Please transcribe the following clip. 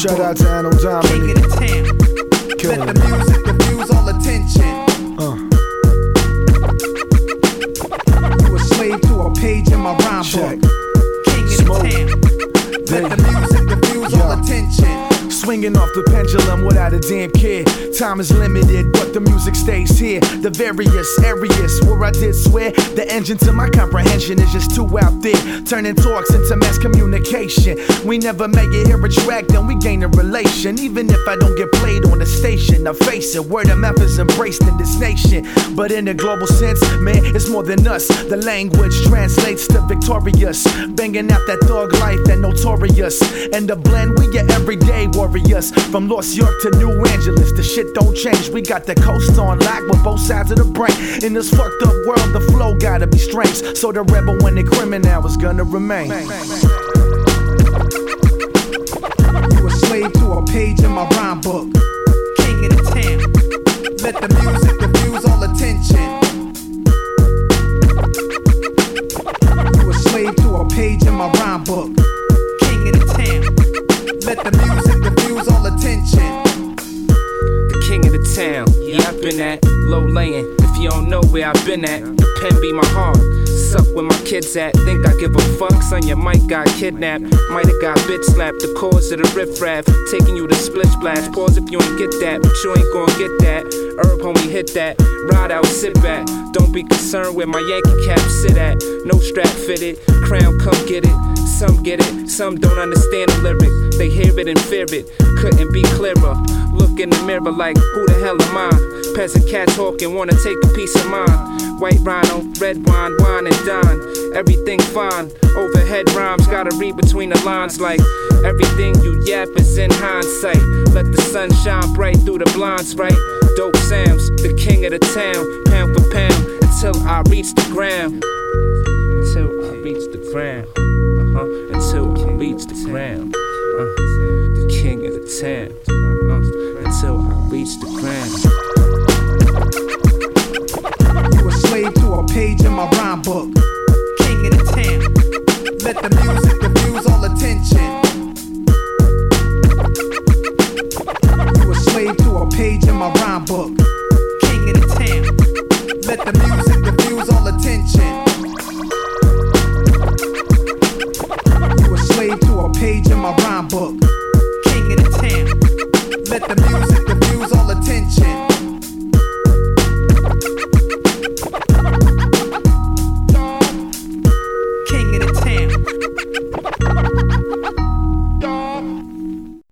Shout out to Anno Dominic. King of the town. Let the music diffuse all attention. You a slave to a page in my rhyme book. King of the town. Let the music diffuse all attention. Swinging off the pendulum without a damn care. Time is limited, but the music stays here. The various areas where I did swear the engine to my comprehension is just too out there, turning talks into mass communication. We never make it here a track, then we gain a relation. Even if I don't get played on the station, I face it, word of mouth is embraced in this nation. But in a global sense, man, it's more than us. The language translates to victorious, banging out that thug life, that notorious. And the blend, we get everyday warriors. From Lost York to New Angeles, the shit don't change. We got the coast on lock with both sides of the brain. In this fucked up world, the flow gotta be strange. So the rebel when the criminal is gonna remain. You a slave to a page in my rhyme book. King of the town. Let the music diffuse all attention. You a slave to a page in my rhyme book. King of the town. Let the music diffuse all attention. The king of the town, yeah, I've been at low laying. If you don't know where I've been at, the pen be my heart. Suck where my kids at. Think I give a fuck, son, your mic got kidnapped. Might've got bitch slapped, the cause of the riff-raff. Taking you to split splash. Pause if you ain't get that, but you ain't gon' get that. Herb homie hit that, ride out, sit back. Don't be concerned where my Yankee cap sit at. No strap fitted, crown come get it. Some get it, some don't understand the lyric. They hear it and fear it, couldn't be clearer. Look in the mirror like, who the hell am I? Peasant cat talking, wanna take a piece of mine. White rhino, red wine, wine and dine. Everything fine, overhead rhymes. Gotta read between the lines like everything you yap is in hindsight. Let the sun shine bright through the blinds, right? Dope Sam's, the king of the town. Pound for pound, until I reach the ground. Until I reach the ground. Until I reach the ground. The king of the town.